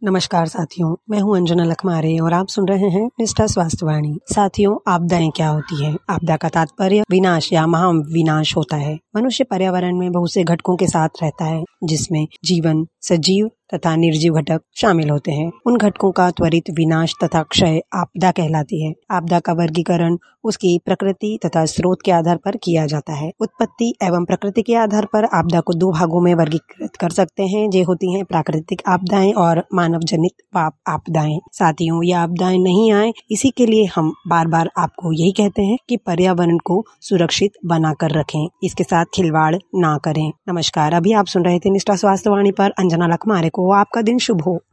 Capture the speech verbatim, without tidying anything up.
नमस्कार साथियों, मैं हूं अंजना लखमारे और आप सुन रहे हैं निष्ठा स्वास्थ्य वाणी। साथियों, आपदाएं क्या होती हैं? आपदा का तात्पर्य विनाश या महाविनाश होता है। मनुष्य पर्यावरण में बहुत से घटकों के साथ रहता है, जिसमें जीवन, सजीव तथा निर्जीव घटक शामिल होते हैं। उन घटकों का त्वरित विनाश तथा क्षय आपदा कहलाती है। आपदा का वर्गीकरण उसकी प्रकृति तथा स्रोत के आधार पर किया जाता है। उत्पत्ति एवं प्रकृति के आधार पर आपदा को दो भागों में वर्गीकृत कर सकते हैं, जो होती हैं प्राकृतिक आपदाएं और मानव जनित पाप आपदाएं। साथियों, ये आपदाएं नहीं आए, इसी के लिए हम बार बार आपको यही कहते हैं कि पर्यावरण को सुरक्षित बनाकर रखें, इसके साथ खिलवाड़ ना करें। नमस्कार, अभी आप सुन रहे थे निष्ठा स्वास्थ्य वाणी पर अंजना लखमारे को। आपका दिन शुभ हो।